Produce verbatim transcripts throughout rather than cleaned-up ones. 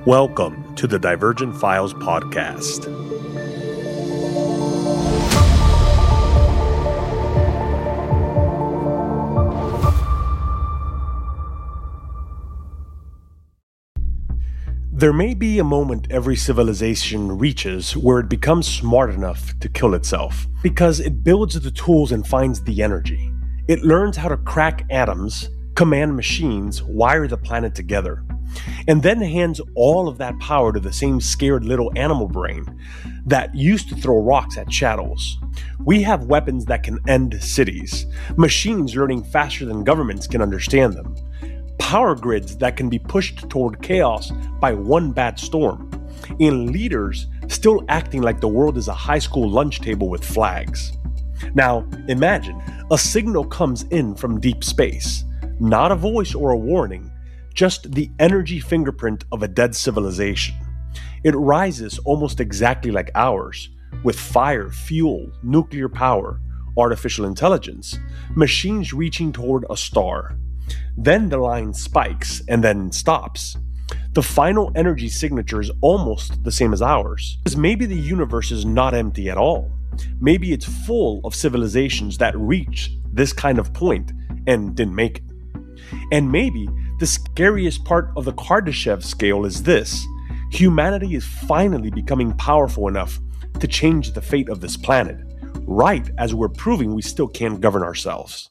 Welcome to the Divergent Files podcast. There may be a moment every civilization reaches where it becomes smart enough to kill itself, because it builds the tools and finds the energy. It learns how to crack atoms, command machines, wire the planet together, and then hands all of that power to the same scared little animal brain that used to throw rocks at shadows. We have weapons that can end cities, machines learning faster than governments can understand them, power grids that can be pushed toward chaos by one bad storm, and leaders still acting like the world is a high school lunch table with flags. Now, imagine a signal comes in from deep space, not a voice or a warning, just the energy fingerprint of a dead civilization. It rises almost exactly like ours, with fire, fuel, nuclear power, artificial intelligence, machines reaching toward a star. Then the line spikes and then stops. The final energy signature is almost the same as ours. Because maybe the universe is not empty at all. Maybe it's full of civilizations that reach this kind of point and didn't make it. And maybe the scariest part of the Kardashev scale is this: humanity is finally becoming powerful enough to change the fate of this planet, right as we're proving we still can't govern ourselves.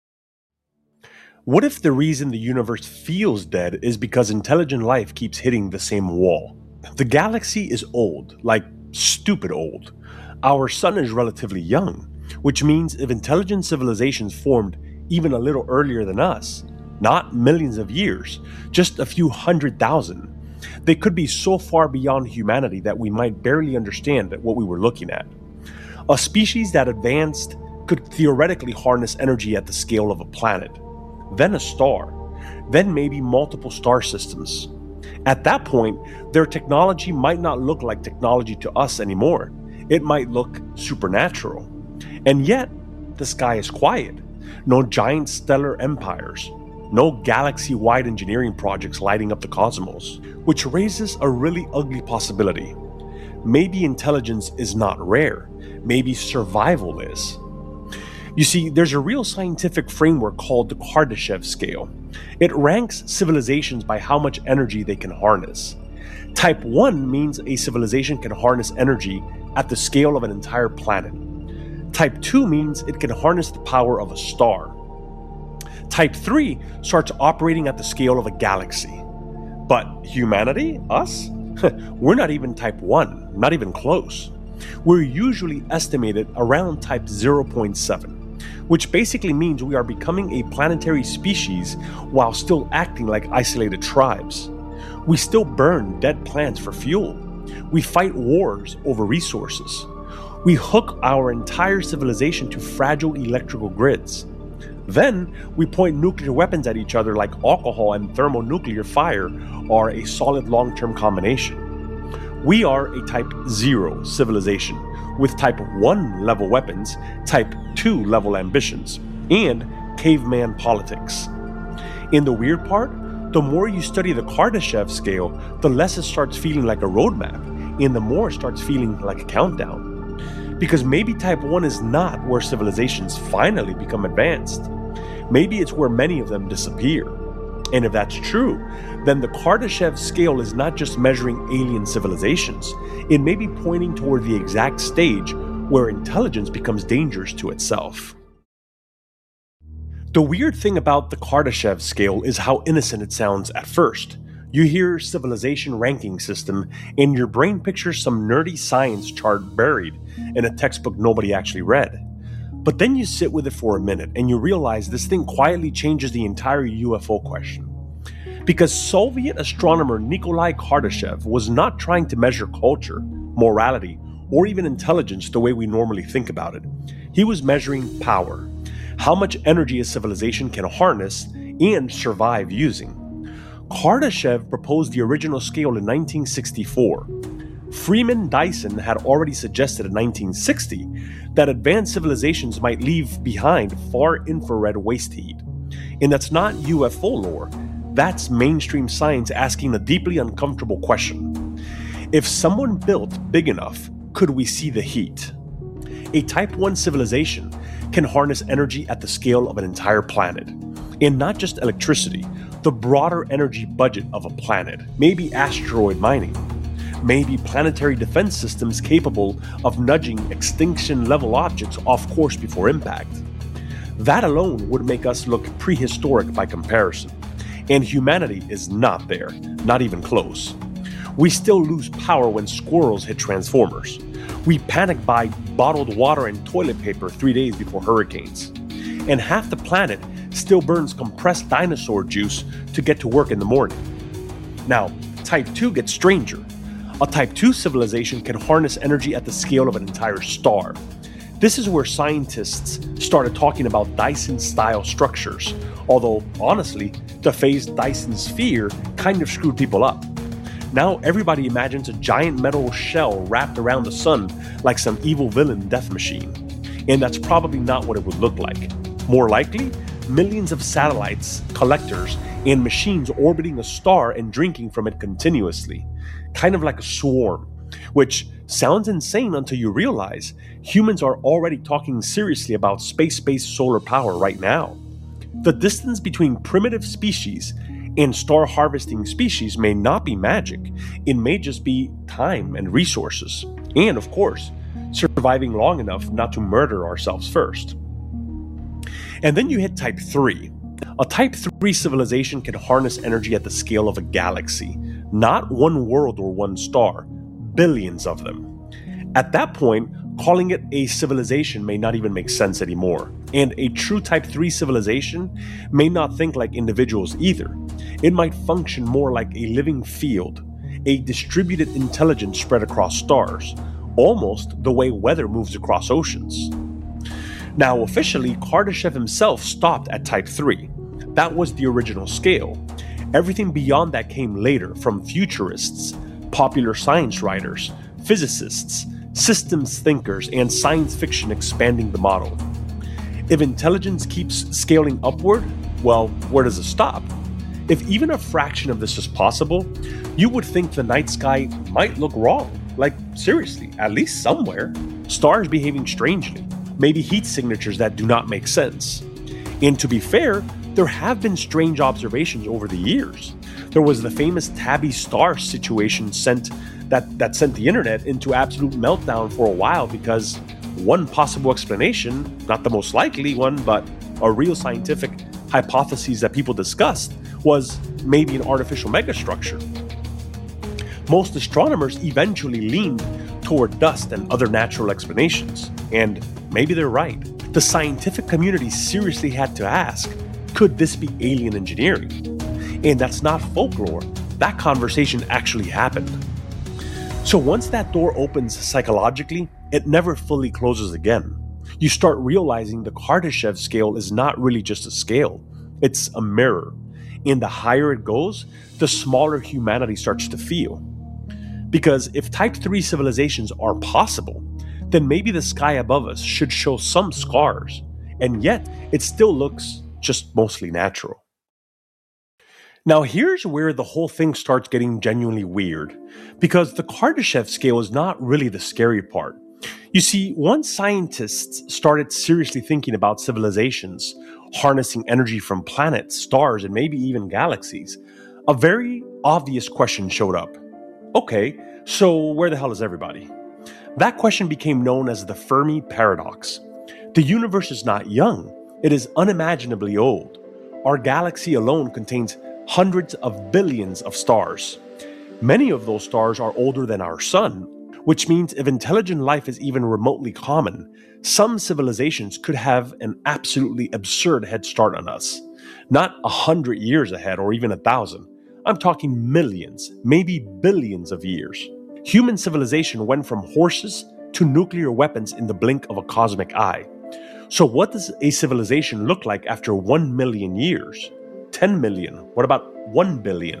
What if the reason the universe feels dead is because intelligent life keeps hitting the same wall? The galaxy is old, like stupid old. Our sun is relatively young, which means if intelligent civilizations formed even a little earlier than us, not millions of years, just a few hundred thousand, they could be so far beyond humanity that we might barely understand what we were looking at. A species that advanced could theoretically harness energy at the scale of a planet, then a star, then maybe multiple star systems. At that point, their technology might not look like technology to us anymore. It might look supernatural. And yet, the sky is quiet. No giant stellar empires. No galaxy-wide engineering projects lighting up the cosmos, which raises a really ugly possibility. Maybe intelligence is not rare. Maybe survival is. You see, there's a real scientific framework called the Kardashev scale. It ranks civilizations by how much energy they can harness. Type one means a civilization can harness energy at the scale of an entire planet. Type two means it can harness the power of a star. Type three starts operating at the scale of a galaxy. But humanity, us? We're not even type one, not even close. We're usually estimated around type zero point seven, which basically means we are becoming a planetary species while still acting like isolated tribes. We still burn dead plants for fuel. We fight wars over resources. We hook our entire civilization to fragile electrical grids. Then, we point nuclear weapons at each other like alcohol and thermonuclear fire are a solid long-term combination. We are a Type zero civilization with Type one level weapons, Type two level ambitions, and caveman politics. And the weird part? The more you study the Kardashev scale, the less it starts feeling like a roadmap, and the more it starts feeling like a countdown. Because maybe Type one is not where civilizations finally become advanced. Maybe it's where many of them disappear. And if that's true, then the Kardashev scale is not just measuring alien civilizations. It may be pointing toward the exact stage where intelligence becomes dangerous to itself. The weird thing about the Kardashev scale is how innocent it sounds at first. You hear civilization ranking system, and your brain pictures some nerdy science chart buried in a textbook nobody actually read. But then you sit with it for a minute, and you realize this thing quietly changes the entire U F O question. Because Soviet astronomer Nikolai Kardashev was not trying to measure culture, morality, or even intelligence the way we normally think about it. He was measuring power, how much energy a civilization can harness and survive using. Kardashev proposed the original scale in nineteen sixty-four. Freeman Dyson had already suggested in nineteen sixty that advanced civilizations might leave behind far infrared waste heat. And that's not U F O lore. That's mainstream science asking a deeply uncomfortable question. If someone built big enough, could we see the heat? A Type one civilization can harness energy at the scale of an entire planet. And not just electricity, the broader energy budget of a planet, maybe asteroid mining, maybe planetary defense systems capable of nudging extinction-level objects off course before impact. That alone would make us look prehistoric by comparison. And humanity is not there, not even close. We still lose power when squirrels hit transformers. We panic buy bottled water and toilet paper three days before hurricanes. And half the planet still burns compressed dinosaur juice to get to work in the morning. Now, Type two gets stranger. A Type two civilization can harness energy at the scale of an entire star. This is where scientists started talking about Dyson-style structures, although, honestly, the phrase Dyson sphere kind of screwed people up. Now everybody imagines a giant metal shell wrapped around the sun like some evil villain death machine. And that's probably not what it would look like. More likely, millions of satellites, collectors, and machines orbiting a star and drinking from it continuously. Kind of like a swarm, which sounds insane until you realize humans are already talking seriously about space-based solar power right now. The distance between primitive species and star harvesting species may not be magic. It may just be time and resources. And of course, surviving long enough not to murder ourselves first. And then you hit Type three. A Type three civilization can harness energy at the scale of a galaxy. Not one world or one star, billions of them. At that point, calling it a civilization may not even make sense anymore. And a true Type three civilization may not think like individuals either. It might function more like a living field, a distributed intelligence spread across stars, almost the way weather moves across oceans. Now, officially, Kardashev himself stopped at Type three. That was the original scale. Everything beyond that came later from futurists, popular science writers, physicists, systems thinkers, and science fiction expanding the model. If intelligence keeps scaling upward, well, where does it stop? If even a fraction of this is possible, you would think the night sky might look wrong. Like, seriously, at least somewhere. Stars behaving strangely, maybe heat signatures that do not make sense. And to be fair, there have been strange observations over the years. There was the famous Tabby star situation sent that, that sent the internet into absolute meltdown for a while because one possible explanation, not the most likely one, but a real scientific hypothesis that people discussed, was maybe an artificial megastructure. Most astronomers eventually leaned toward dust and other natural explanations, and maybe they're right. The scientific community seriously had to ask, could this be alien engineering? And that's not folklore. That conversation actually happened. So once that door opens psychologically, it never fully closes again. You start realizing the Kardashev scale is not really just a scale. It's a mirror. And the higher it goes, the smaller humanity starts to feel. Because if Type three civilizations are possible, then maybe the sky above us should show some scars. And yet, it still looks just mostly natural. Now here's where the whole thing starts getting genuinely weird, because the Kardashev scale is not really the scary part. You see, once scientists started seriously thinking about civilizations harnessing energy from planets, stars, and maybe even galaxies, a very obvious question showed up. Okay, so where the hell is everybody? That question became known as the Fermi paradox. The universe is not young, it is unimaginably old. Our galaxy alone contains hundreds of billions of stars. Many of those stars are older than our sun, which means if intelligent life is even remotely common, some civilizations could have an absolutely absurd head start on us. Not a hundred years ahead or even a thousand. I'm talking millions, maybe billions of years. Human civilization went from horses to nuclear weapons in the blink of a cosmic eye. So what does a civilization look like after one million years? ten million? What about one billion?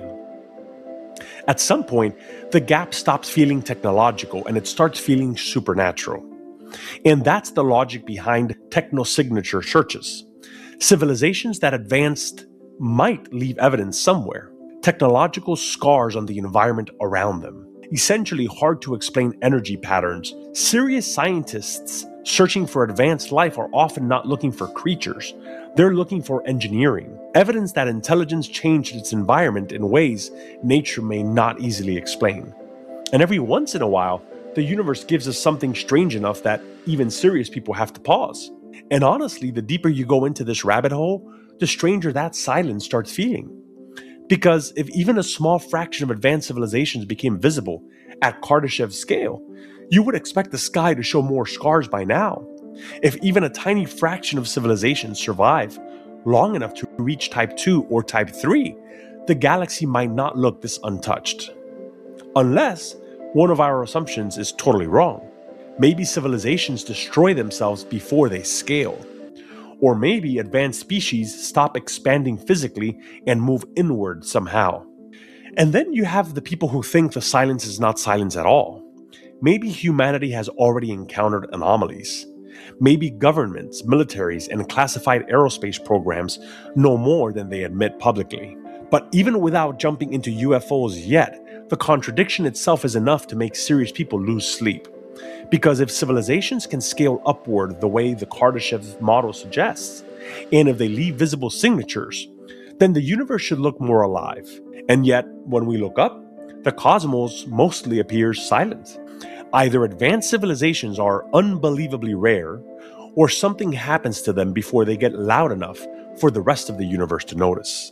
At some point, the gap stops feeling technological and it starts feeling supernatural. And that's the logic behind technosignature churches. Civilizations that advanced might leave evidence somewhere. Technological scars on the environment around them. Essentially hard to explain energy patterns. Serious scientists searching for advanced life are often not looking for creatures. They're looking for engineering. Evidence that intelligence changed its environment in ways nature may not easily explain. And every once in a while, the universe gives us something strange enough that even serious people have to pause. And honestly, the deeper you go into this rabbit hole, the stranger that silence starts feeling. Because if even a small fraction of advanced civilizations became visible at Kardashev's scale, you would expect the sky to show more scars by now. If even a tiny fraction of civilizations survive long enough to reach Type two or Type three, the galaxy might not look this untouched. Unless one of our assumptions is totally wrong. Maybe civilizations destroy themselves before they scale. Or maybe advanced species stop expanding physically and move inward somehow. And then you have the people who think the silence is not silence at all. Maybe humanity has already encountered anomalies. Maybe governments, militaries, and classified aerospace programs know more than they admit publicly. But even without jumping into U F Os yet, the contradiction itself is enough to make serious people lose sleep. Because if civilizations can scale upward the way the Kardashev model suggests, and if they leave visible signatures, then the universe should look more alive. And yet, when we look up, the cosmos mostly appears silent. Either advanced civilizations are unbelievably rare, or something happens to them before they get loud enough for the rest of the universe to notice.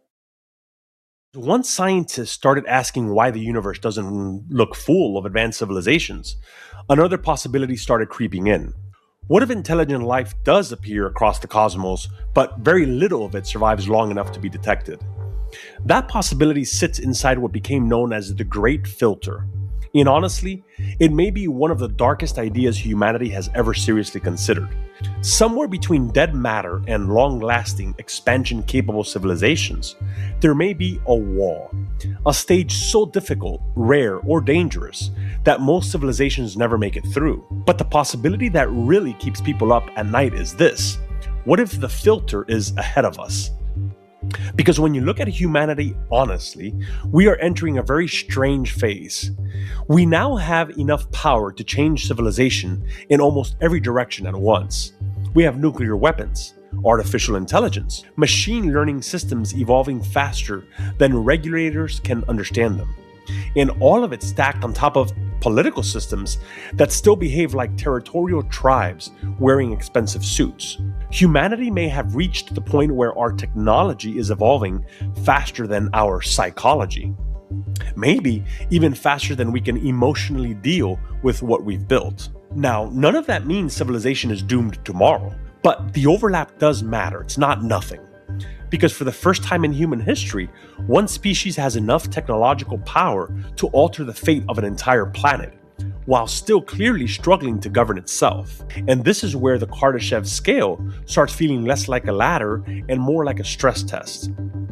Once scientists started asking why the universe doesn't look full of advanced civilizations, another possibility started creeping in. What if intelligent life does appear across the cosmos, but very little of it survives long enough to be detected? That possibility sits inside what became known as the Great Filter. And honestly, it may be one of the darkest ideas humanity has ever seriously considered. Somewhere between dead matter and long-lasting, expansion-capable civilizations, there may be a wall, a stage so difficult, rare, or dangerous that most civilizations never make it through. But the possibility that really keeps people up at night is this: what if the filter is ahead of us? Because when you look at humanity honestly, we are entering a very strange phase. We now have enough power to change civilization in almost every direction at once. We have nuclear weapons, artificial intelligence, machine learning systems evolving faster than regulators can understand them. And all of it stacked on top of political systems that still behave like territorial tribes wearing expensive suits. Humanity may have reached the point where our technology is evolving faster than our psychology. Maybe even faster than we can emotionally deal with what we've built. Now, none of that means civilization is doomed tomorrow, but the overlap does matter. It's not nothing. Because for the first time in human history, one species has enough technological power to alter the fate of an entire planet, while still clearly struggling to govern itself. And this is where the Kardashev scale starts feeling less like a ladder and more like a stress test.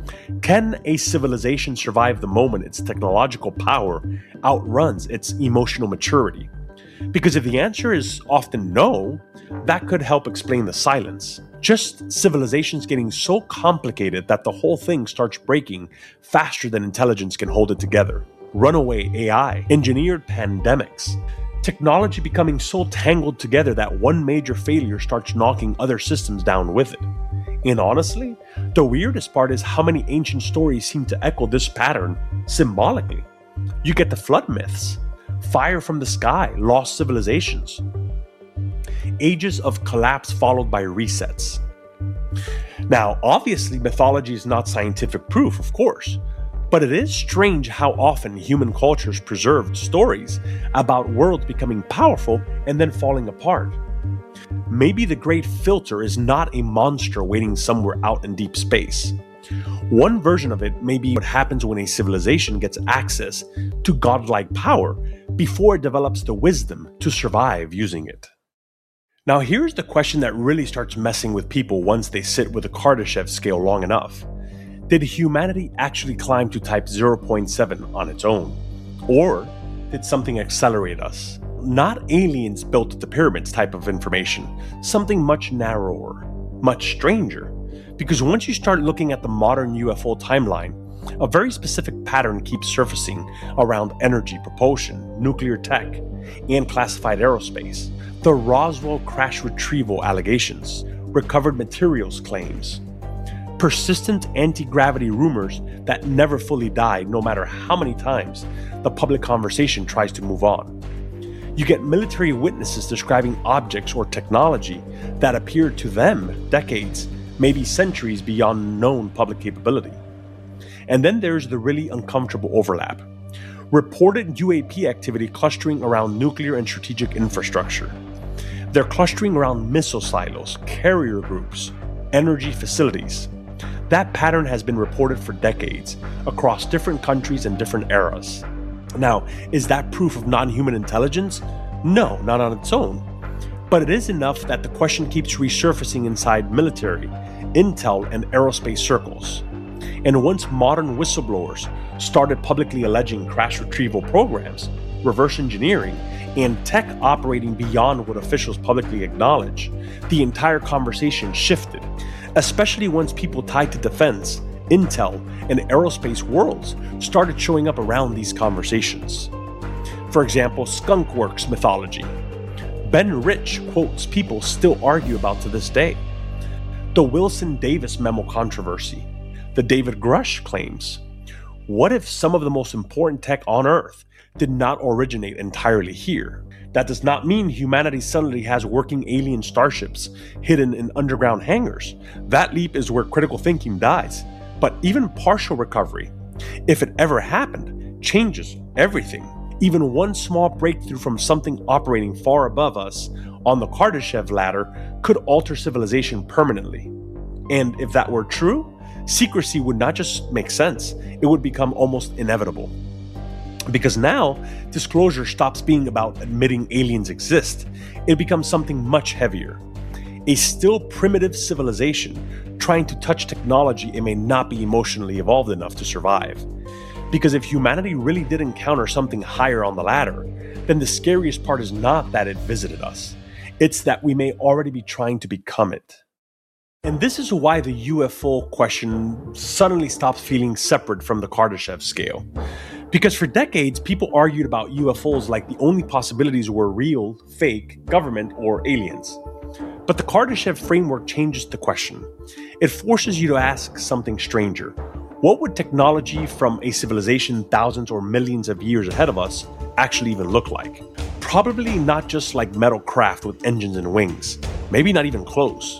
Can a civilization survive the moment its technological power outruns its emotional maturity? Because if the answer is often no, that could help explain the silence. Just civilizations getting so complicated that the whole thing starts breaking faster than intelligence can hold it together. Runaway A I, engineered pandemics, technology becoming so tangled together that one major failure starts knocking other systems down with it. And honestly, the weirdest part is how many ancient stories seem to echo this pattern symbolically. You get the flood myths, fire from the sky, lost civilizations, ages of collapse followed by resets. Now, obviously, mythology is not scientific proof, of course, but it is strange how often human cultures preserved stories about worlds becoming powerful and then falling apart. Maybe the Great Filter is not a monster waiting somewhere out in deep space. One version of it may be what happens when a civilization gets access to godlike power before it develops the wisdom to survive using it. Now here's the question that really starts messing with people once they sit with the Kardashev scale long enough. Did humanity actually climb to type zero point seven on its own? Or did something accelerate us? Not aliens built the pyramids type of information, something much narrower, much stranger. Because once you start looking at the modern U F O timeline, a very specific pattern keeps surfacing around energy, propulsion, nuclear tech, and classified aerospace. The Roswell crash retrieval allegations, recovered materials claims, persistent anti-gravity rumors that never fully die no matter how many times the public conversation tries to move on. You get military witnesses describing objects or technology that appeared to them decades, maybe centuries beyond known public capability. And then there's the really uncomfortable overlap. Reported U A P activity clustering around nuclear and strategic infrastructure. They're clustering around missile silos, carrier groups, energy facilities. That pattern has been reported for decades across different countries and different eras. Now, is that proof of non-human intelligence? No, not on its own. But it is enough that the question keeps resurfacing inside military, intel, and aerospace circles. And once modern whistleblowers started publicly alleging crash retrieval programs, reverse engineering, and tech operating beyond what officials publicly acknowledge, the entire conversation shifted, especially once people tied to defense, intel, and aerospace worlds started showing up around these conversations. For example, Skunk Works mythology. Ben Rich quotes people still argue about to this day. The Wilson Davis memo controversy. The David Grush claims. What if some of the most important tech on Earth did not originate entirely here? That does not mean humanity suddenly has working alien starships hidden in underground hangars. That leap is where critical thinking dies. But even partial recovery, if it ever happened, changes everything. Even one small breakthrough from something operating far above us on the Kardashev ladder could alter civilization permanently. And if that were true, secrecy would not just make sense, it would become almost inevitable. Because now, disclosure stops being about admitting aliens exist. It becomes something much heavier. A still primitive civilization trying to touch technology it may not be emotionally evolved enough to survive. Because if humanity really did encounter something higher on the ladder, then the scariest part is not that it visited us. It's that we may already be trying to become it. And this is why the U F O question suddenly stops feeling separate from the Kardashev scale. Because for decades, people argued about U F Os like the only possibilities were real, fake, government, or aliens. But the Kardashev framework changes the question. It forces you to ask something stranger. What would technology from a civilization thousands or millions of years ahead of us actually even look like? Probably not just like metal craft with engines and wings. Maybe not even close.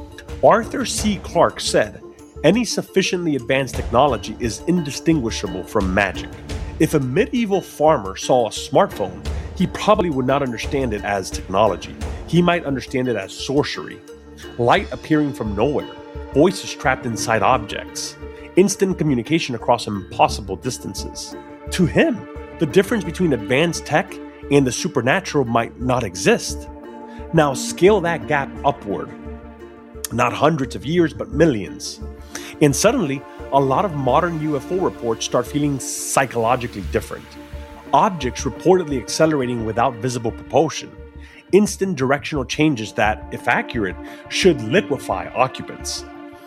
Arthur C. Clarke said, any sufficiently advanced technology is indistinguishable from magic. If a medieval farmer saw a smartphone, he probably would not understand it as technology. He might understand it as sorcery. Light appearing from nowhere, voices trapped inside objects, instant communication across impossible distances. To him, the difference between advanced tech and the supernatural might not exist. Now scale that gap upward. Not hundreds of years, but millions. And suddenly, a lot of modern U F O reports start feeling psychologically different. Objects reportedly accelerating without visible propulsion. Instant directional changes that, if accurate, should liquefy occupants.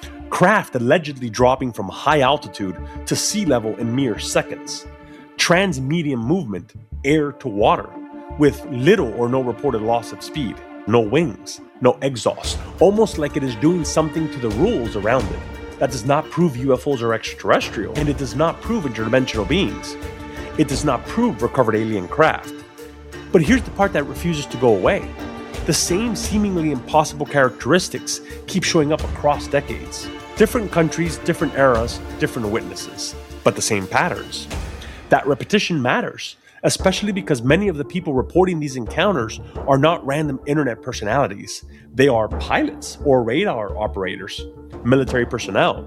Craft allegedly dropping from high altitude to sea level in mere seconds. Transmedium movement, air to water, with little or no reported loss of speed. No wings, no exhaust, almost like it is doing something to the rules around it. That does not prove U F Os are extraterrestrial, and it does not prove interdimensional beings. It does not prove recovered alien craft. But here's the part that refuses to go away. The same seemingly impossible characteristics keep showing up across decades. Different countries, different eras, different witnesses, but the same patterns. That repetition matters, especially because many of the people reporting these encounters are not random internet personalities. They are pilots or radar operators, military personnel.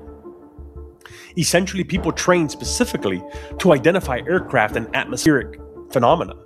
Essentially, people trained specifically to identify aircraft and atmospheric phenomena.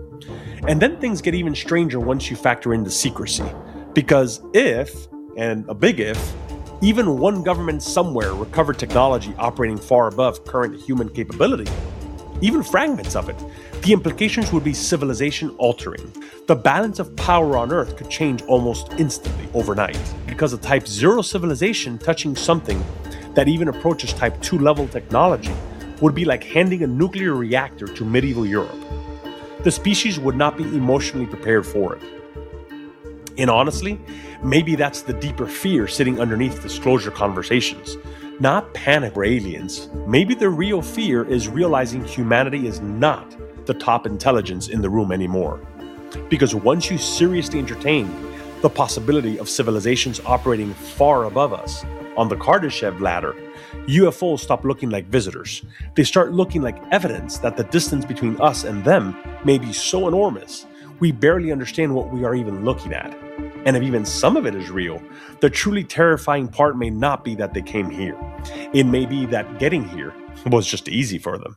And then things get even stranger once you factor in the secrecy. Because if, and a big if, even one government somewhere recovered technology operating far above current human capability, even fragments of it, the implications would be civilization altering. The balance of power on Earth could change almost instantly, overnight, because a Type zero civilization touching something that even approaches Type two level technology would be like handing a nuclear reactor to medieval Europe. The species would not be emotionally prepared for it. And honestly, maybe that's the deeper fear sitting underneath disclosure conversations. Not panic for aliens. Maybe the real fear is realizing humanity is not the top intelligence in the room anymore. Because once you seriously entertain the possibility of civilizations operating far above us on the Kardashev ladder, U F Os stop looking like visitors. They start looking like evidence that the distance between us and them may be so enormous, we barely understand what we are even looking at. And if even some of it is real, the truly terrifying part may not be that they came here. It may be that getting here was just easy for them.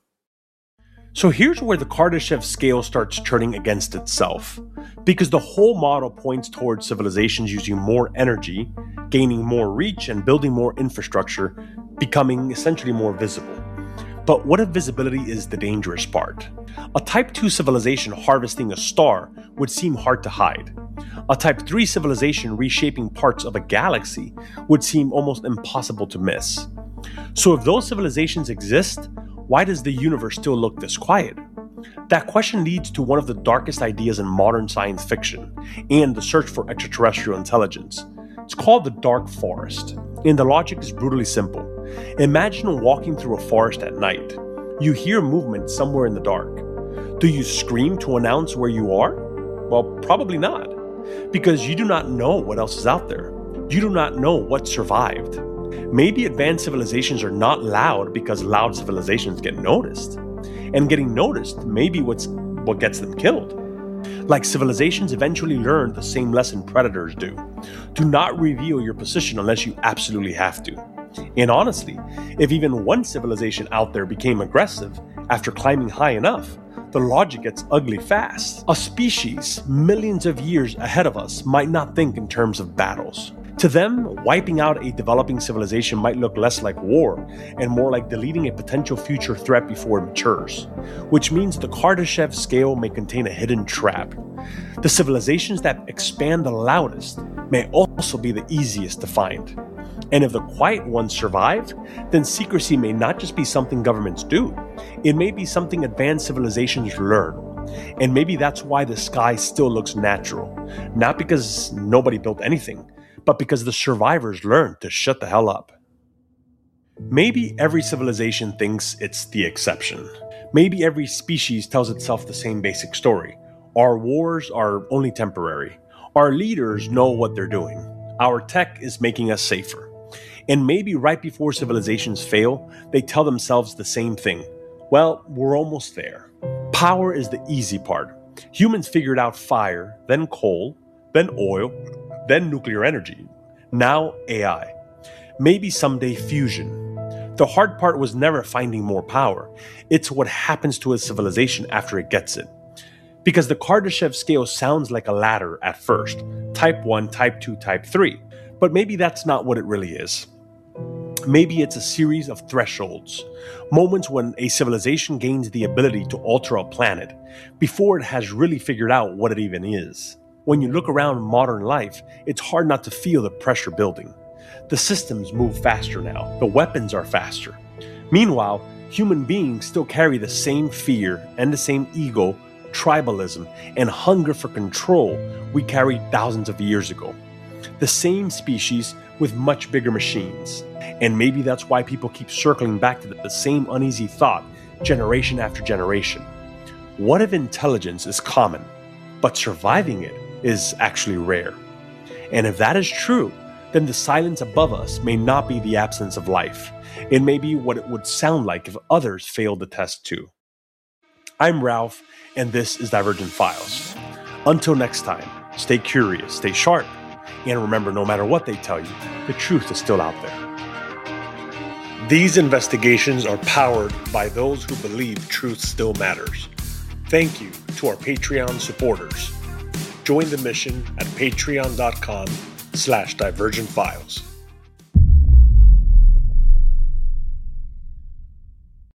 So here's where the Kardashev scale starts turning against itself. Because the whole model points towards civilizations using more energy, gaining more reach, and building more infrastructure, becoming essentially more visible. But what if visibility is the dangerous part? A Type two civilization harvesting a star would seem hard to hide. A Type three civilization reshaping parts of a galaxy would seem almost impossible to miss. So if those civilizations exist, why does the universe still look this quiet? That question leads to one of the darkest ideas in modern science fiction and the search for extraterrestrial intelligence. It's called the dark forest, and the logic is brutally simple. Imagine walking through a forest at night. You hear movement somewhere in the dark. Do you scream to announce where you are? Well, probably not, because you do not know what else is out there. You do not know what survived. Maybe advanced civilizations are not loud because loud civilizations get noticed. And getting noticed may be what's, what gets them killed. Like civilizations eventually learn the same lesson predators do. Do not reveal your position unless you absolutely have to. And honestly, if even one civilization out there became aggressive after climbing high enough, the logic gets ugly fast. A species millions of years ahead of us might not think in terms of battles. To them, wiping out a developing civilization might look less like war and more like deleting a potential future threat before it matures, which means the Kardashev scale may contain a hidden trap. The civilizations that expand the loudest may also be the easiest to find. And if the quiet ones survive, then secrecy may not just be something governments do, it may be something advanced civilizations learn. And maybe that's why the sky still looks natural, not because nobody built anything, but because the survivors learned to shut the hell up. Maybe every civilization thinks it's the exception. Maybe every species tells itself the same basic story. Our wars are only temporary. Our leaders know what they're doing. Our tech is making us safer. And maybe right before civilizations fail, they tell themselves the same thing. Well, we're almost there. Power is the easy part. Humans figured out fire, then coal, then oil, then nuclear energy. Now A I. Maybe someday fusion. The hard part was never finding more power. It's what happens to a civilization after it gets it. Because the Kardashev scale sounds like a ladder at first. Type one, Type two, Type three. But maybe that's not what it really is. Maybe it's a series of thresholds. Moments when a civilization gains the ability to alter a planet before it has really figured out what it even is. When you look around modern life, it's hard not to feel the pressure building. The systems move faster now. The weapons are faster. Meanwhile, human beings still carry the same fear and the same ego, tribalism, and hunger for control we carried thousands of years ago. The same species with much bigger machines. And maybe that's why people keep circling back to the same uneasy thought generation after generation. What if intelligence is common, but surviving it is actually rare? And if that is true, then the silence above us may not be the absence of life. It may be what it would sound like if others failed the test too. I'm Ralph, and this is Divergent Files. Until next time, stay curious, stay sharp, and remember, no matter what they tell you, the truth is still out there. These investigations are powered by those who believe truth still matters. Thank you to our Patreon supporters. Join the mission at patreon.com slash divergent files.